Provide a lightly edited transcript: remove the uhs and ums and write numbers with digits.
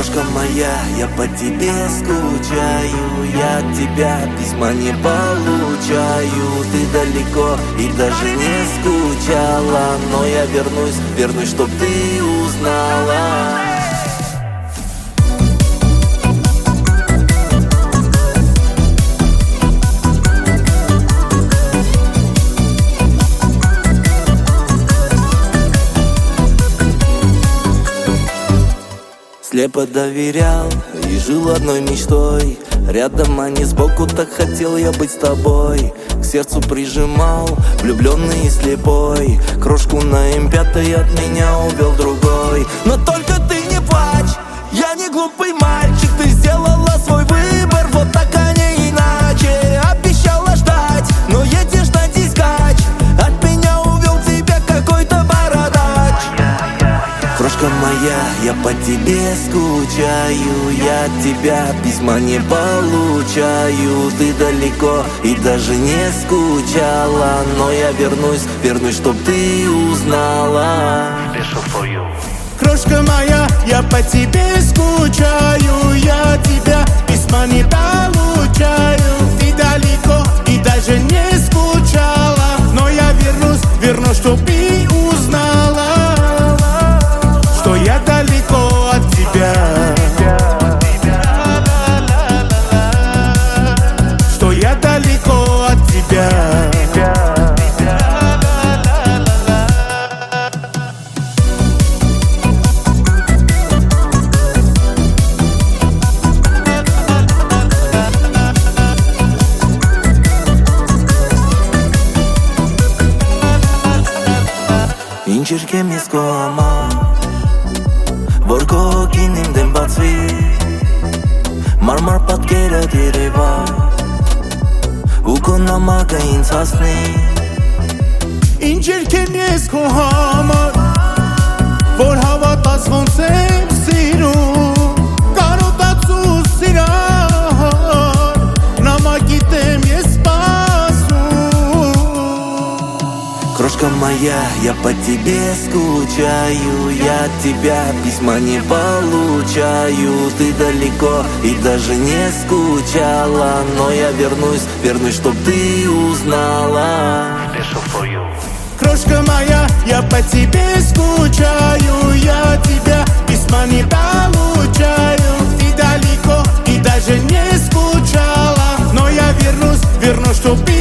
Крошка моя, я по тебе скучаю, я от тебя письма не получаю. Ты далеко и даже не скучала, но я вернусь, чтоб ты узнала. Слепо доверял и жил одной мечтой. Рядом, а не сбоку, так хотел я быть с тобой. К сердцу прижимал, влюбленный и слепой. Крошку на М5 от меня увел другой. Но только ты не плачь, я не глупый мальчик. Ты сделала свой выбор, вот так, а не иначе. Обещала ждать, но едешь на дискач. От меня увел тебя какой-то бородач. Крошка моя, я по тебе скучаю, я от тебя письма не получаю. Ты далеко и даже не скучала, но я вернусь, чтоб ты узнала. Крошка моя, я по тебе скучаю, я от тебя письма не получаю. Ты далеко и даже не скучала, но я вернусь, чтоб ты узнала, что я далеко от тебя, что я далеко от тебя. Ինչ եմ ես քո համար, որ քո հոգին իմ դեմ բացվի, մարմար պատկերդ երևա, ու քո նամակը ինձ հասնի. Ինչ եմ ես քո համար, որ հավատաս ոնց եմ սիրում, կարոտաց ու սիրար, նամակիդ եմ ես Крошка моя, я по тебе скучаю, я от тебя письма не получаю. Ты далеко и даже не скучала, но я вернусь, чтоб ты узнала. Крошка моя, я по тебе скучаю, я от тебя письма не получаю. Ты далеко и даже не скучала, но я вернусь, чтоб